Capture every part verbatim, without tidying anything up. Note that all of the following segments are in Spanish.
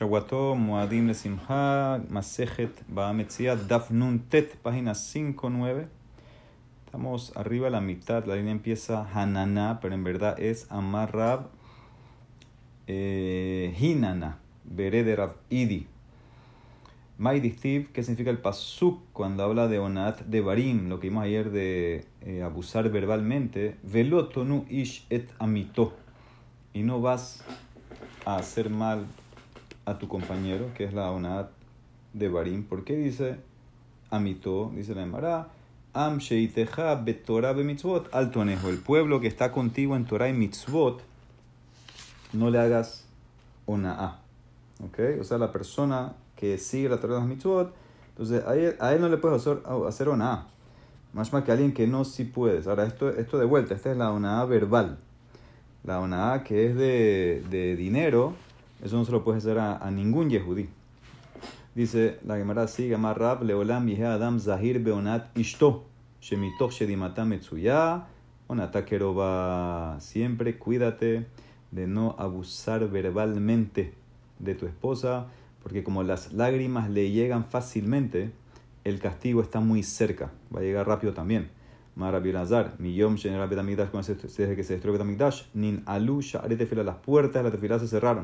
Shawato, Moadim le Simha, Masejet Baametziat, Daf Nun Tet, página cinco nueve. Estamos arriba a la mitad, la línea empieza Hanana, pero en verdad es Amar Rab eh, Hinana, Beré de Rab Idi. Maidistiv, ¿qué significa el pasuk cuando habla de Onat de Barim? Lo que vimos ayer de eh, abusar verbalmente. Velotonu ish et amito. Y no vas a hacer mal a tu compañero, que es la Onat de Barim. ¿Por qué dice amito? Dice la Emara. Am sheiteja betorah bemitzvot al tonejo. El pueblo que está contigo en Torah y mitzvot, no le hagas ona'a. ¿Ok? O sea, la persona que sigue la Torah de los mitzvot, entonces a él, a él no le puedes hacer, hacer ona'a. Más más que a alguien que no sí puedes. Ahora, esto, esto de vuelta, esta es la ona'a verbal. La ona'a que es de, de dinero, eso no se lo puedes hacer a, a ningún yehudí. Dice la Gemara sigue, Amar Rab leolam yehe adam zahir beonat ishto, shemitoch shedimata metzuya, onata keroba. Siempre cuídate de no abusar verbalmente de tu esposa, porque como las lágrimas le llegan fácilmente, el castigo está muy cerca, va a llegar rápido también. Mar Rabbi Elazar, Miyom Shenera Betamigdash, desde que se destruyó Betamigdash, Nin Alu Sha'are Tefila, las puertas de la tefilá se cerraron.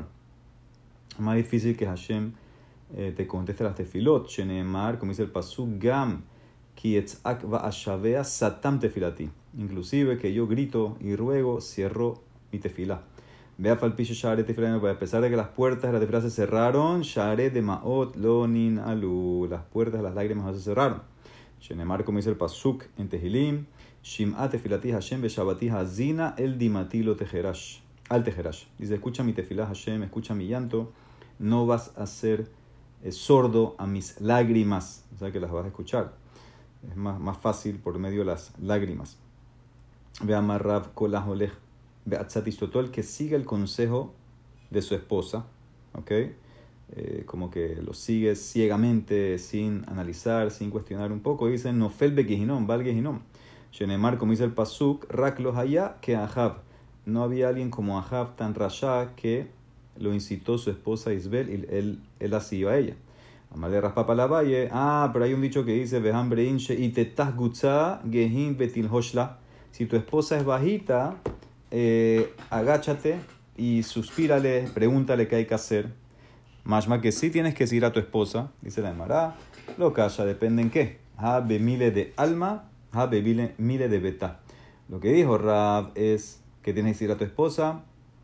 Más difícil que Hashem eh, te conteste las tefilot, Shenemar, como dice el pasuk, Gam, Ki etzak va'ashavea satam tefilati. Inclusive que yo grito y ruego, cierro mi tefilá. Vea falpicho Sha'are Tefilá, a pesar de que las puertas de la tefilá se cerraron, Sha'are de Ma'ot lo Nin Alu, las puertas de las lágrimas no se cerraron. Shenemar, como dice el pasuk en Tehilim, Shim'a tefilati Hashem beshabati hazina el dimati lo tejerash, al tejerash. Dice, escucha mi tefilá Hashem, escucha mi llanto, no vas a ser eh, sordo a mis lágrimas, o sea que las vas a escuchar. Es más, más fácil por medio de las lágrimas. Vea Marrav kolajolej, ve atzatistotol, el que siga el consejo de su esposa, ¿ok? Eh, como que lo sigue ciegamente, sin analizar, sin cuestionar un poco. Dice, Nofel begihinom, val gehinom. Shenemar, como dice el pasuk, rak lo haya que Ahab. No había alguien como Ahab tan rasha que lo incitó su esposa Isbel y él, él así iba a ella. Amalé raspapa la valle. Ah, pero hay un dicho que dice, Beham breinche y tetaz gutza gehin betil hoshla. Si tu esposa es bajita, eh, agáchate y suspírale, pregúntale qué hay que hacer. Más que sí tienes que seguir a tu esposa, dice la Emara, lo calla, depende en qué. Ha bemile de alma, ha bemile mile de beta. Lo que dijo Rab es que tienes que seguir a tu esposa,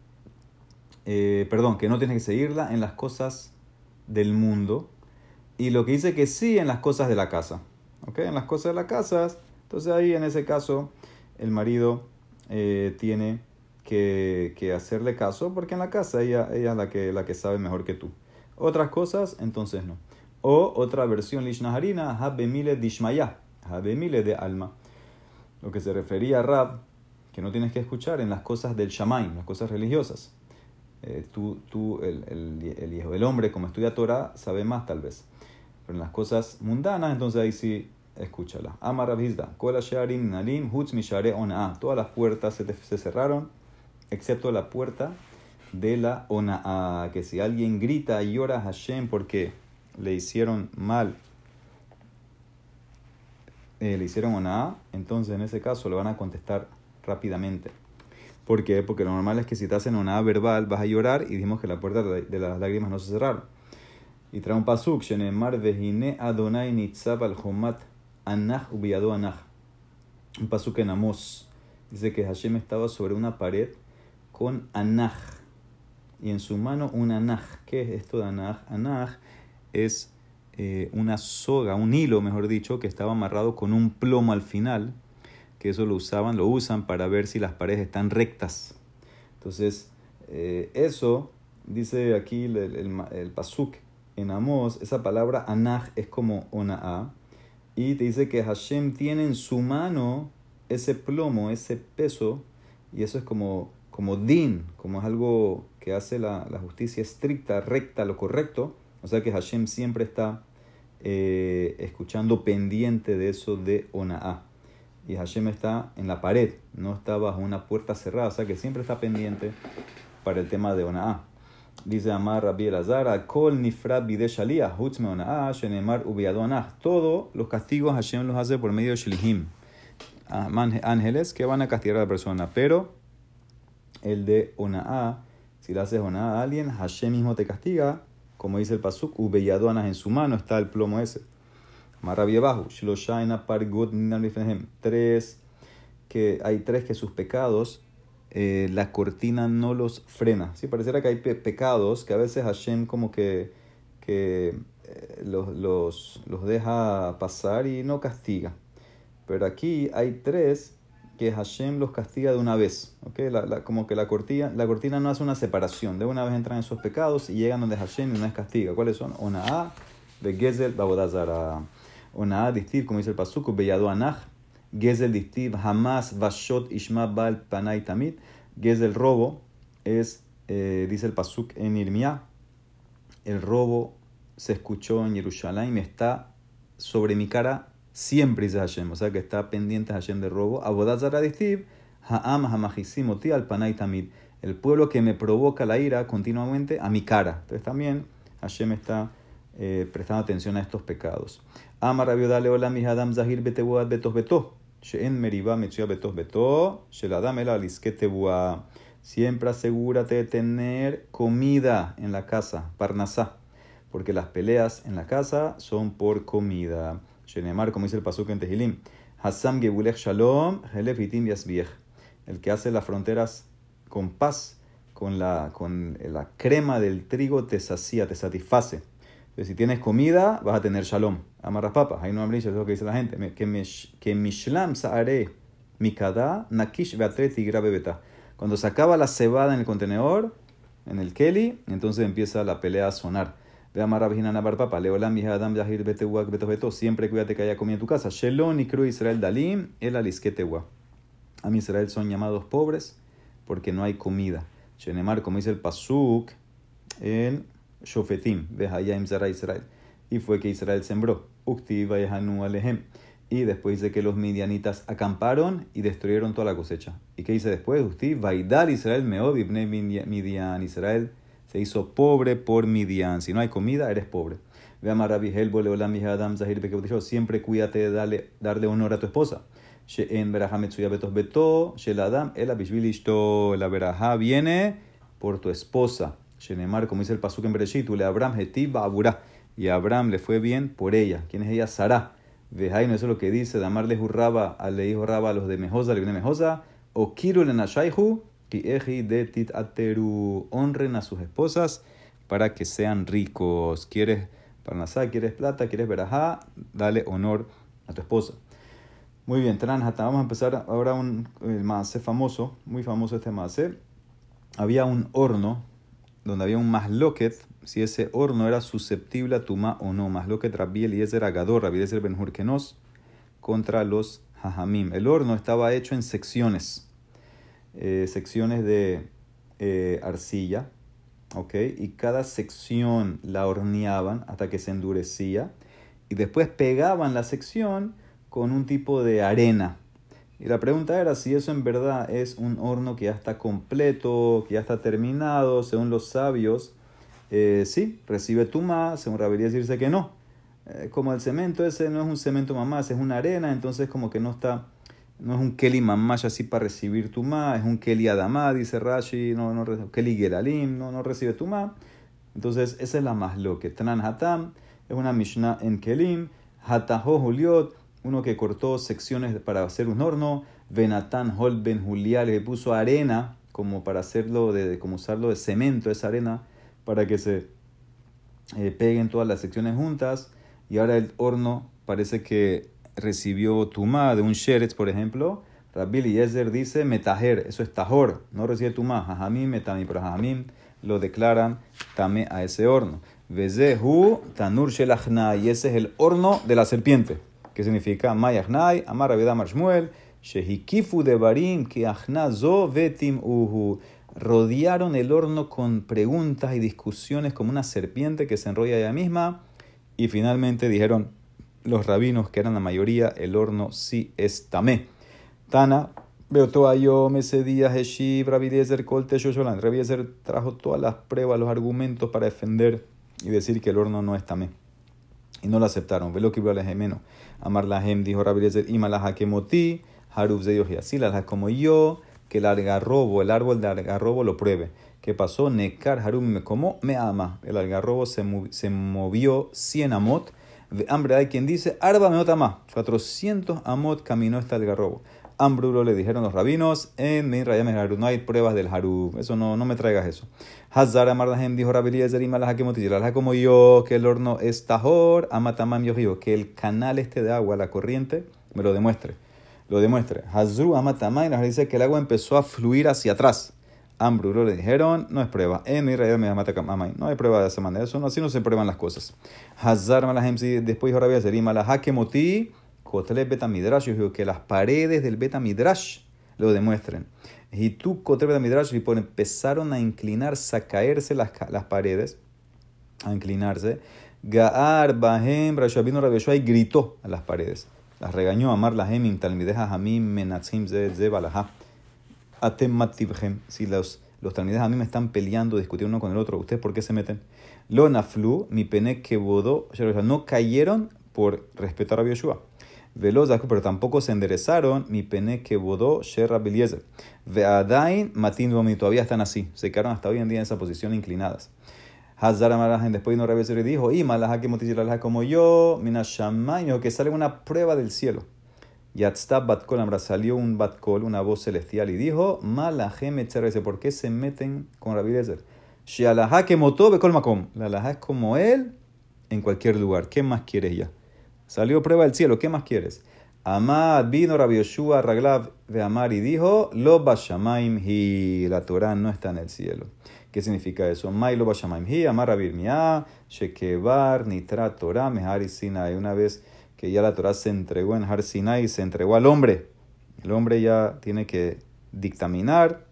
eh, perdón, que no tienes que seguirla en las cosas del mundo. Y lo que dice que sí en las cosas de la casa. ¿Ok? En las cosas de la casa, entonces ahí en ese caso el marido eh, tiene que, que hacerle caso, porque en la casa ella, ella es la que, la que sabe mejor que tú. Otras cosas, entonces no. O otra versión, Lishnaharina, Habemile Dishmaya, Habemile de alma. Lo que se refería a Rab, que no tienes que escuchar en las cosas del Shamaim, las cosas religiosas. Eh, tú, tú el, el, el hijo del hombre, como estudia Torah, sabe más tal vez. Pero en las cosas mundanas, entonces ahí sí, escúchala. Amar Rab Hizda, Kola Sharim Nalim, Hutz Mishare Ona'a. Todas las puertas se, se cerraron, excepto la puerta de la ona'a, que si alguien grita y llora a Hashem porque le hicieron mal, eh, le hicieron ona'a, entonces en ese caso le van a contestar rápidamente. ¿Por qué? Porque lo normal es que si te hacen ona'a verbal vas a llorar, y dijimos que la puerta de las lágrimas no se cerraron. Y trae un pasuk, Shenemar vehine Adonai nitzab al homat anach ubiyado anach. Un pasuk en Amós. Dice que Hashem estaba sobre una pared con anach, y en su mano un anaj. ¿Qué es esto de anaj? Anaj es eh, una soga, un hilo, mejor dicho, que estaba amarrado con un plomo al final, que eso lo usaban, lo usan para ver si las paredes están rectas. Entonces, eh, eso, dice aquí el, el, el pasuk en Amós, esa palabra anaj es como ona'a, y te dice que Hashem tiene en su mano ese plomo, ese peso, y eso es como, como din, como es algo que hace la, la justicia estricta, recta, lo correcto. O sea que Hashem siempre está eh, escuchando, pendiente de eso de ona'a. Y Hashem está en la pared, no está bajo una puerta cerrada, o sea que siempre está pendiente para el tema de ona'a. Dice Amar Rabbi Elazar, Kol nifrat bide shaliyah, hutz meona'ah, shenemar ubiyado anah. Todos los castigos Hashem los hace por medio de shlihim, ángeles que van a castigar a la persona. Pero el de ona'ah, si le haces ona'ah a alguien, Hashem mismo te castiga, como dice el pasuk, ubiyado anah, en su mano está el plomo ese. Amar Rabbi Abahu, shlosha ena pargot ninam lifnehem. Tres, que hay tres que sus pecados Eh, la cortina no los frena. Sí, pareciera que hay pe- pecados que a veces Hashem como que, que eh, los, los, los deja pasar y no castiga. Pero aquí hay tres que Hashem los castiga de una vez. ¿Okay? La, la, como que la cortina, la cortina no hace una separación. De una vez entran esos pecados y llegan donde Hashem y una vez castiga. ¿Cuáles son? Ona'ah, Begezel, Babodazara. Ona'ah, distir, como dice el pasuk, Beyado Anach. Gezel distiv, Hamas, Vashot, Ishma, Bal, Panay, Tamid. Gezel robo es, eh, dice el pasuk en Irmiá, el robo se escuchó en Jerusalén y está sobre mi cara siempre, dice Hashem. O sea que está pendiente Hashem de robo. Abodazara distiv, Ha'am, Hamajisim, Oti, Al, Panay, Tamid. El pueblo que me provoca la ira continuamente a mi cara. Entonces también Hashem está eh, prestando atención a estos pecados. Amar Rabiodale, hola, mi Adam, Zahir, Betebuad, Betos, Betos. She'en meriba metzuya betos beto, sheladam el alisketebua. Siempre asegúrate de tener comida en la casa, parnasá, porque las peleas en la casa son por comida. Shenemar, como dice el pasuk en Tehilim, Hassam gebulech shalom, helef itim yasbiech. El que hace las fronteras con paz, con la, con la crema del trigo te sacía, te satisface. Entonces, si tienes comida, vas a tener shalom. Amarras papas. Hay no hambricho, es lo que dice la gente. Que mishlam saare mikada nakish beatre tigra bebeta. Cuando se acaba la cebada en el contenedor, en el keli, entonces empieza la pelea a sonar. Ve amarra vijina nabar papa. Leolam mija adam yahir betewak beto beto. Siempre cuídate que haya comida en tu casa. Shelon y cru Israel dalim el alisketewak. A mi Israel son llamados pobres porque no hay comida. Shenemar, como dice el pasuk en Shofetim, Behayim Zara Israel. Y fue que Israel sembró. Ukti Vayehanu Alehem. Y después dice que los midianitas acamparon y destruyeron toda la cosecha. ¿Y qué dice después? Ukti Vaidar Israel Meod Ibne Midian. Israel se hizo pobre por Midian. Si no hay comida, eres pobre. Ve a Rabbi Helbo Leolam Mihadam Zahir Bekebotishot. Siempre cuídate de darle, darle honor a tu esposa. She'en Berajá Metsuya Betos Beto. Sheladam Ela Bishvil Ishto. La Berajá viene por tu esposa. Shenemar, como dice el pasuk en Bereshit, le Abraham hetiv ba'aburá, y a Abraham le fue bien por ella. ¿Quién es ella? Sará. Vejaino, eso es lo que dice, Damar le jurraba, le dijo Raba a los de Mejosa, le viene Mejosa, o kiru le nashaihu, ki eji de tit ateru, honren a sus esposas para que sean ricos. ¿Quieres parnasá, quieres plata, quieres verajá? Dale honor a tu esposa. Muy bien, Tranjata, vamos a empezar ahora un maasé famoso, muy famoso este maasé. Había un horno donde había un masloquet, si ese horno era susceptible a tumá o no. Masloquet Rabbi Eliezer Agador, Rabbi Eliezer Ben Hurkenos, contra los hajamim. El horno estaba hecho en secciones, eh, secciones de eh, arcilla, ¿ok? Y cada sección la horneaban hasta que se endurecía, y después pegaban la sección con un tipo de arena. Y la pregunta era si eso en verdad es un horno que ya está completo, que ya está terminado. Según los sabios, eh, sí, recibe tumá. Según Rabbi Eliezer dice que no. Eh, como el cemento ese no es un cemento mamás, es una arena, entonces como que no está, no es un keli mamás así para recibir tumá, es un keli adamá, dice Rashi, no, no, keli geralim, no, no recibe tumá. Entonces esa es la más lo que Tanan Hatam es una Mishnah en kelim, Hataho Juliot, uno que cortó secciones para hacer un horno, Benatán Hol Ben Julia le puso arena como para hacerlo, de, como usarlo de cemento, esa arena, para que se eh, peguen todas las secciones juntas, y ahora el horno parece que recibió tumá de un sheretz, por ejemplo. Rabbi Eliezer dice metajer, eso es tajor, no recibe tumá, jajamim metami, pero jajamim lo declaran tame a ese horno. Vezehu tanur shelachna, y ese es el horno de la serpiente. ¿Qué significa? Mayachnai, Amar Rabbi Damar Shmuel, Shehikifu de Barim, que Achna zo vetim uhu. Rodearon el horno con preguntas y discusiones como una serpiente que se enrolla ella misma, y finalmente dijeron los rabinos, que eran la mayoría, el horno sí es tamé. Tana, Veo todo ayom ese día, Heshiv, Rabbi Eliezer, Kolte, Shosholan. Rabbi Eliezer trajo todas las pruebas, los argumentos para defender y decir que el horno no es tamé. Y no lo aceptaron. Velo que iba gemeno. Amar lahem, dijo Rabbi Eliezer, ima la hakemoti, harub zeyos y así, las como yo, que el algarrobo, el árbol de algarrobo lo pruebe. ¿Qué pasó? Nekar harum me como me ama. El algarrobo se, movi, se movió cien amot. De hambre hay quien dice, arba me ama. cuatrocientos amot caminó este algarrobo. Ambrulo le dijeron los rabinos, en mi rayam harub no hay pruebas del harub. Eso no, no me traigas eso. Hazar amardahem dijo Rabbi Eliezer y malaja como yo, que el horno es tajor, amatamam yo que el canal este de agua, la corriente, me lo demuestre. Lo demuestre. Hazru amatamam nos dice que el agua empezó a fluir hacia atrás. Ambrulo le dijeron, no es prueba. En mi rayam no hay prueba de esa manera. Eso no, así no se prueban las cosas. Hazar malahem después dijo Rabbi Eliezer y malaja kemoti Kotleb Betamidrash, yo digo que las paredes del Betamidrash lo demuestren. Y tú, Kotleb Betamidrash, y por empezaron a inclinarse, a caerse las, las paredes, a inclinarse. Gaar Bahem, Rashabino Rabeshua, y gritó a las paredes. Las regañó, Amar Lahem, Talmideja Hamim, Menatzim, Zebalaha. Atem Matibhem, si los, los Talmideja Hamim están peleando, discutiendo uno con el otro, ¿ustedes por qué se meten? Lo Naflu, mi pene que bodó, no cayeron por respetar a Rabbi Yoshua. Velozas, pero tampoco se enderezaron, mi pene que bodó, Sher Rabbi Eliezer. Veadain, Matin Domi, todavía están así, se quedaron hasta hoy en día en esa posición inclinadas. Hazar Amarajen, después no Rabbi Eliezer dijo, y malaja que motichilalaja como yo, minashamaño, que sale una prueba del cielo. Yatztab Batkol Amra, salió un Batkol, una voz celestial, y dijo, malaje metzerese, ¿por qué se meten con Rabbi Eliezer? Shealaja que motó bekol makom, la alaja es como él en cualquier lugar, ¿qué más quieres ya? Salió prueba del cielo, ¿qué más quieres? Amad vino Rabbi Yoshua Raglav de Amar y dijo, Lo Bashamaim hi, la Torah no está en el cielo. ¿Qué significa eso? Mai Lo Bashamaim hi, Amar Rabbi Irmiá, Shekebar, Nitra Torah, Mehar Sinai. Una vez que ya la Torah se entregó en Har Sinai, se entregó al hombre. El hombre ya tiene que dictaminar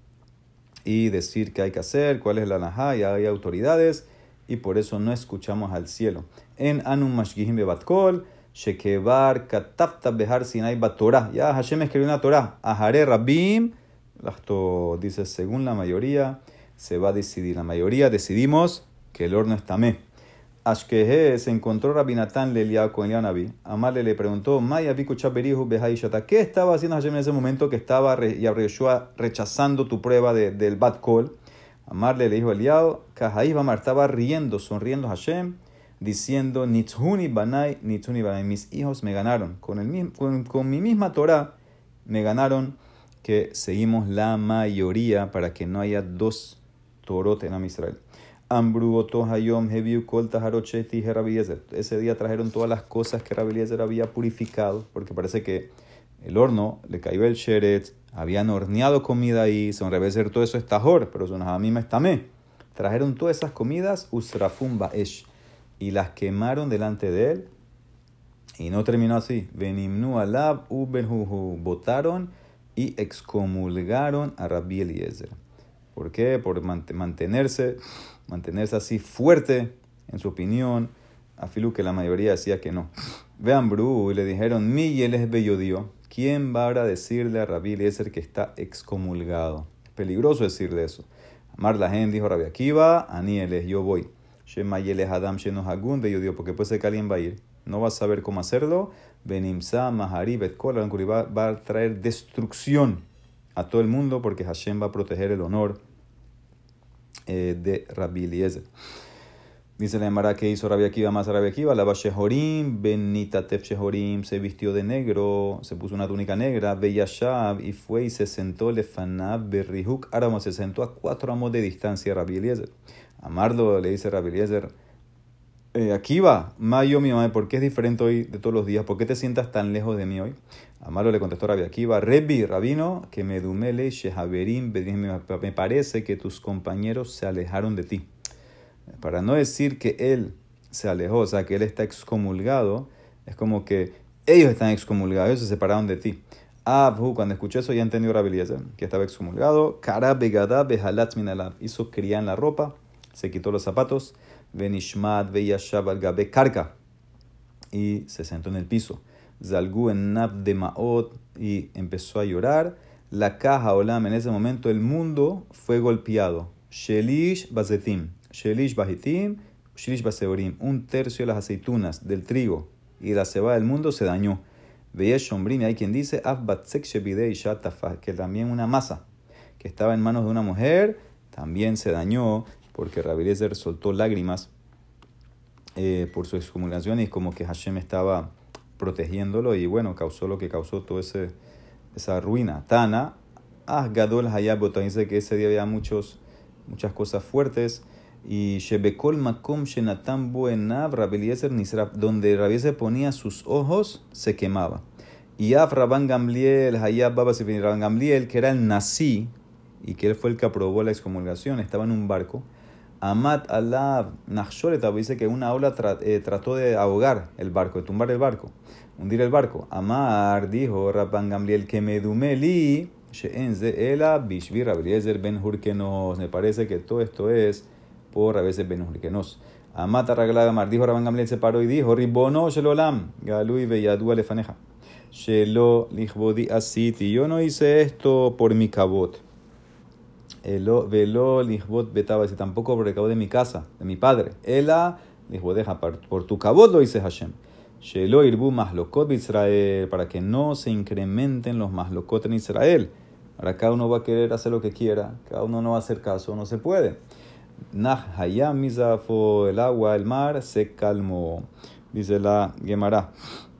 y decir qué hay que hacer, cuál es la halajá, ya hay autoridades, y por eso no escuchamos al cielo. En Anum Mashgihim Bebatkol, Shekebar Katafta Behar Sinai Batorah. Ya Hashem escribió una Torah. Ahare Rabim. Esto dice, según la mayoría, se va a decidir. La mayoría decidimos que el horno es tamé. Ashkehe se encontró Rabbi Natán Leliao con Eliao Naví. Amale le preguntó, Maya Biku Chaberihu Behaishata. ¿Qué estaba haciendo Hashem en ese momento que estaba Yeshua rechazando tu prueba de, del Bat Kol? Amarle le dijo Eliao, Kahaí Bamar estaba riendo, sonriendo Hashem, diciendo, Nitzhuni Banai, Nitzhuni Banai, mis hijos me ganaron. Con, el, con, con mi misma Torah me ganaron que seguimos la mayoría para que no haya dos Torot en Am Israel. Ambru Hayom Hebiu Kol Taharocheti Rabbi Eliezer. Ese día trajeron todas las cosas que Rabbi Eliezer había purificado, porque parece que el horno le cayó el sheret, habían horneado comida ahí, son Rabbi Eliezer, todo eso es tahor, pero son a mí me estamé. Trajeron todas esas comidas, Usrafum Baesh, y las quemaron delante de él, y no terminó así. Venimnu alab ubenhuhu, votaron y excomulgaron a Rabbi Eliezer. ¿Por qué? Por mantenerse, mantenerse así fuerte en su opinión, afilu que la mayoría decía que no. Vean Bru, y le dijeron, mi y él es bellodio. ¿Quién va ahora a decirle a Rabbi Eliezer que está excomulgado? Peligroso decirle eso. Amar la gente, dijo Rabbi Akiva, ani él es, yo voy. Shema y él es Adam, Shenos Hagun, bellodio, porque puede ser que alguien va a ir. No va a saber cómo hacerlo. Benimsa, Mahari, Betkol, va, va a traer destrucción a todo el mundo porque Hashem va a proteger el honor eh, de Rabbi Eliezer. Dice la Emara que hizo Rabbi Akiva más Rabbi Akiva, la Shehorim, Benitatef Shehorim, se vistió de negro, se puso una túnica negra, Beyashab, y fue y se sentó Lefanab, Berrihuk, Aramo, se sentó a cuatro amos de distancia Rabbi Eliezer. Amarlo le dice Rabbi Eliezer, eh, Akiva, Mayo mi mamá, ¿por qué es diferente hoy de todos los días? ¿Por qué te sientas tan lejos de mí hoy? Amarlo le contestó Rabbi Akiva, Rebi, Rabino, que me dumele, Shehaberim, me parece que tus compañeros se alejaron de ti. Para no decir que él se alejó, o sea, que él está excomulgado, es como que ellos están excomulgados, ellos se separaron de ti. Abhu, cuando escuché eso, ya entendió Rabbi Eliezer, que estaba excomulgado. Kara begada behalat minalab, hizo cría en la ropa, se quitó los zapatos, venishmat veyashab al gabe karka, y se sentó en el piso. Zalgu en nab de maot, y empezó a llorar. la caja olam, en ese momento el mundo fue golpeado. Shelish bazetim, shelish bajitim, shelish baseorim. Un tercio de las aceitunas del trigo y de la cebada del mundo se dañó. Veyesh shombrim, hay quien dice, af batzek shebidei shatafa, que también una masa que estaba en manos de una mujer también se dañó porque Rabbi Eliezer soltó lágrimas eh, por su excomulgación y como que Hashem estaba protegiéndolo y bueno, causó lo que causó toda esa ruina. Tana, ah, Gadol Hayabot, dice que ese día había muchos, muchas cosas fuertes. Y Shebekol Makom Shenatam Boenav Rabbi Eliezer Nisraf, donde Rabbi Eliezer ponía sus ojos, se quemaba. Y Af Rabban Gamliel, Hayab Baba Sefin Rabban Gamliel, que era el Nasi, y que él fue el que aprobó la excomulgación, estaba en un barco. Amat Alav Nachsholet, dice que una ola tra, eh, trató de ahogar el barco, de tumbar el barco, hundir el barco. Amar dijo Rabban Gamliel que me dumeli sheenze ela bishvi Rabbi Eliezer ben Hurkenos. Me parece que todo esto es por Rabbi Eliezer ben Hurkenos. Amat Arragla Gamar, dijo Rabban Gamliel, se paró y dijo, Ribono shelolam galui veyadu alefaneja shelo lichbodi asiti. Yo no hice esto por mi cabot. Elo velo lichbot betaba, y tampoco por el cabot de mi casa, de mi padre. Ela lichbodeja, por tu cabot lo dice Hashem. Shelo irbu mahlokot Israel, para que no se incrementen los mahlokot en Israel. Ahora cada uno va a querer hacer lo que quiera, cada uno no va a hacer caso, no se puede. Nah hayam mizafo, el agua, el mar se calmó. Dice la Gemara.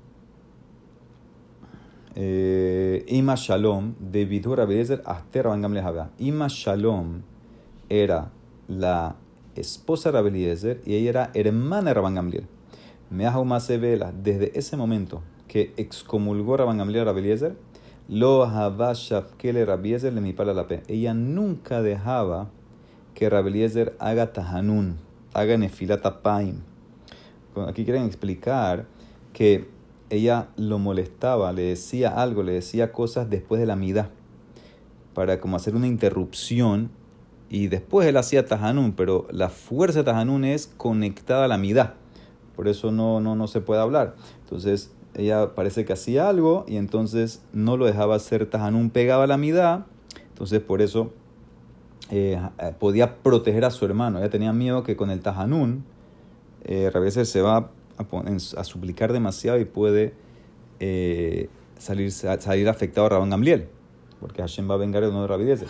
Eh, Ima Shalom de Vidur Rabbi Eliezer Aster Rabban Gamliel Habá. Ima Shalom era la esposa de Rabbi Eliezer y ella era hermana de Rabban Gamliel. Meahu Masevela, desde ese momento que excomulgó Rabban Gamliel a Rabbi Eliezer, lo hava shafkele Rabbi Eliezer le mipala la pe. Ella nunca dejaba que Rabbi Eliezer haga tahanun, haga nefilat apaim. Aquí quieren explicar que ella lo molestaba, le decía algo, le decía cosas después de la midá, para como hacer una interrupción, y después él hacía tahanun, pero la fuerza de tahanun es conectada a la midá, por eso no, no, no se puede hablar. Entonces ella parece que hacía algo, y entonces no lo dejaba hacer tahanun, pegaba a la midá, entonces por eso eh, podía proteger a su hermano. Ella tenía miedo que con el tahanun, eh, a veces se va A, poner, a suplicar demasiado y puede eh, salir, salir afectado a Rabban Gamliel, porque Hashem va a vengar el honor de Rabbi Eliezer.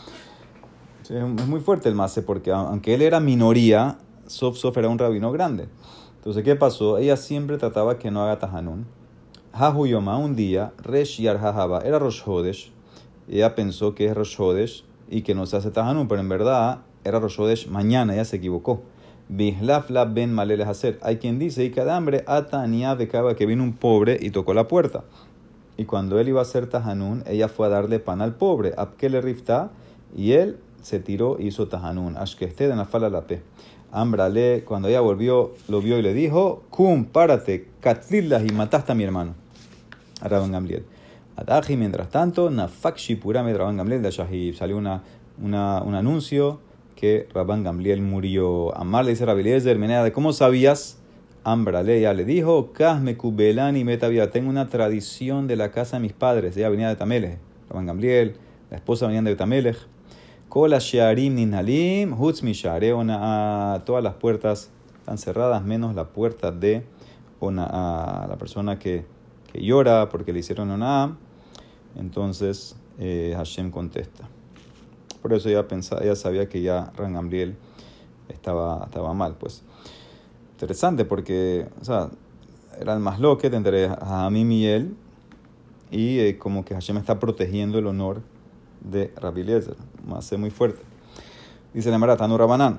Sí, es muy fuerte el mase, porque aunque él era minoría, Sof Sof era un rabino grande. Entonces, ¿qué pasó? Ella siempre trataba que no haga tahanun. Hahu Yoma, un día, Resh Yar Hahaba, era Rosh Hodesh. Ella pensó que es Rosh Hodesh y que no se hace tahanun, pero en verdad era Rosh Hodesh mañana, ella se equivocó. Bihlafla ben maleles hacer. Hay quien dice, y cada hambre atania de caba, que vino un pobre y tocó la puerta. Y cuando él iba a hacer tahanun, ella fue a darle pan al pobre. Abkele rifta, y él se tiró y hizo tahanun. Ashkeste de nafala la pe. Ambrale, cuando ella volvió, lo vio y le dijo, Kum, párate, katlilah, y mataste a mi hermano, a Rabban Gamliel. Ataji, mientras tanto, nafak shipurame Rabban Gamliel de Shahib. Salió una, una, un anuncio que Rabban Gamliel murió. Amar le dice a Rabbi Eliezer, Menea, ¿de cómo sabías? Ambrale, ya le dijo, Kasme kubelani metavia, tengo una tradición de la casa de mis padres. Ella venía de Tamelech. Rabban Gamliel, la esposa venía de Tamelech. Kola shearim ninhalim, hutz mishare ona, todas las puertas están cerradas, menos la puerta de ona, la persona que, que llora porque le hicieron ona. Entonces eh, Hashem contesta. Por eso ella pensaba, ella sabía que ya Rabban Gamliel estaba, estaba mal, pues. Interesante porque, o sea, era el más loque entre Hamim y él, y eh, como que Hashem está protegiendo el honor de Rabbi Eliezer. Más muy fuerte. Dice la Mara, Tanu Rabanán.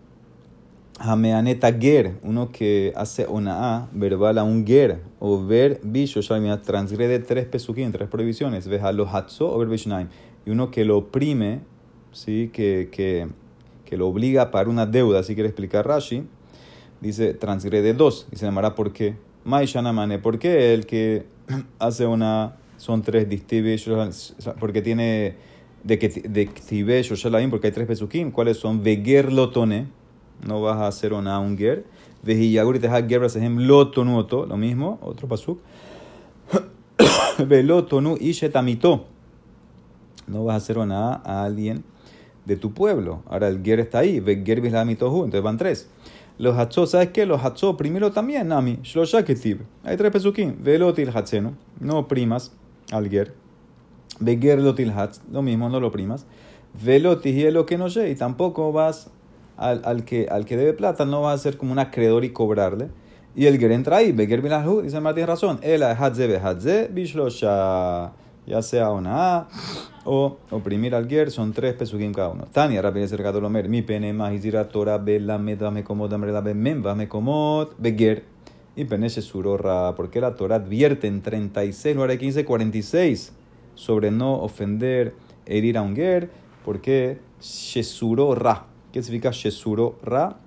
Hameaneta ger, uno que hace ona'a verbal a un ger, o ver bisho, transgrede tres pesukim, tres prohibiciones, veja lo hatzo o ver bishnaim, y uno que lo oprime, ¿sí? que, que, que lo obliga a pagar una deuda, así quiere explicar Rashi, dice transgrede dos, y se llamará ¿por qué? Maishanamane, ¿por qué el que hace una, son tres distibish, porque tiene de que de ktibesh o shalaim, porque hay tres pesukim, ¿cuáles son? Veger lotone, no vas a hacer una un ger, vejiyagur y teja ger brasehem lotonuoto, lo mismo, otro pasuk, velotonu ishetamito. no vas a hacer nada a alguien de tu pueblo. Ahora el ger está ahí, ve ger bislamitohu, entonces van tres. Los hachos, ¿sabes qué? Los hachos primero también, nami, shlosha ketib. Hay tres pesukim, velotil hatzenu, no primas al ger. Ve ger lotil hatz, lo mismo, no lo primas. Velotis y lo que no sé, y tampoco vas al, al, que, al que debe plata, no vas a ser como un acreedor y cobrarle. Y el ger entra ahí, ve ger bilahu, dice Mar, tienes razón. El hatze ve hatze, bishlosha. Ya sea una A o oprimir al ger, son tres pesukim cada uno. Tania, rápido cerca de lomer, mi pene más izira Torah, bela, medva, me comod, amre la memba, me comod, beger. Y pene shesurorra, porque la Torah advierte en treinta y seis, lugar de quince, cuarenta y seis, sobre no ofender, herir a un ger, porque shesurorra. ¿Qué significa shesurorra?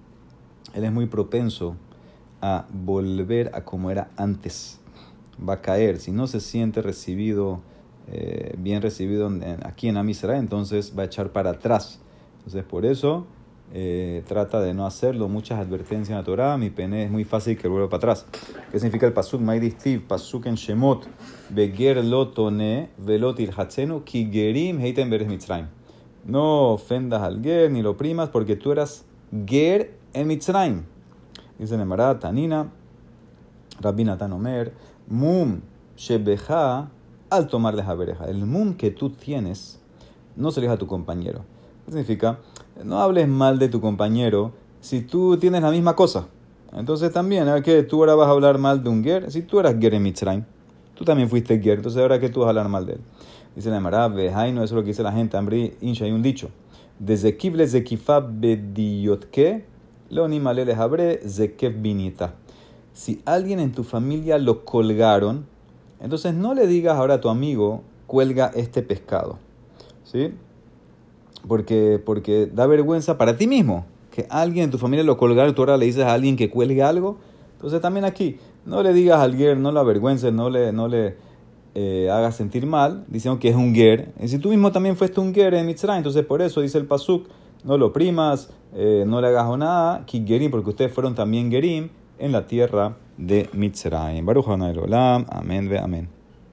Él es muy propenso a volver a como era antes. Va a caer, si no se siente recibido, eh, bien recibido en, en, aquí en Am Yisrael, entonces va a echar para atrás. Entonces por eso eh, trata de no hacerlo. Muchas advertencias en la Torah, mi pene es muy fácil que vuelva para atrás. ¿Qué significa el pasuk? Maidistiv, pasuk en Shemot, beger lotone velotil hatzenu ki gerim heiten beres mitzrayim. No ofendas al ger ni lo primas porque tú eras ger en Mitzrayim. Dice en Emara, Tanina, Rabbi Natan Omer, mum shebeja al tomarles a vereja. El mum que tú tienes no se le deja a tu compañero. ¿Qué significa? No hables mal de tu compañero si tú tienes la misma cosa. Entonces también, ¿eh? Que tú ahora vas a hablar mal de un ger. Si tú eras ger en Mitzrayim, tú también fuiste ger. Entonces ahora que tú vas a hablar mal de él. Dice la Emara, vejaino, eso es lo que dice la gente. Ambri, insha, hay un dicho. Desde kible zekifa bediyotke, lo ni malele habre zekev binita. Si alguien en tu familia lo colgaron, entonces no le digas ahora a tu amigo, cuelga este pescado. ¿Sí? Porque, porque da vergüenza para ti mismo que alguien en tu familia lo colgaron, tú ahora le dices a alguien que cuelgue algo. Entonces también aquí, no le digas al ger, no lo avergüences, no le, no le eh, hagas sentir mal, diciendo que es un ger. Y si tú mismo también fuiste un ger en Mitzrayim, entonces por eso dice el pasuk, no lo primas, eh, no le hagas nada, ki gerim, porque ustedes fueron también gerim en la tierra de Mitzrayim. Baruch Adonai Olam, amén ve amén.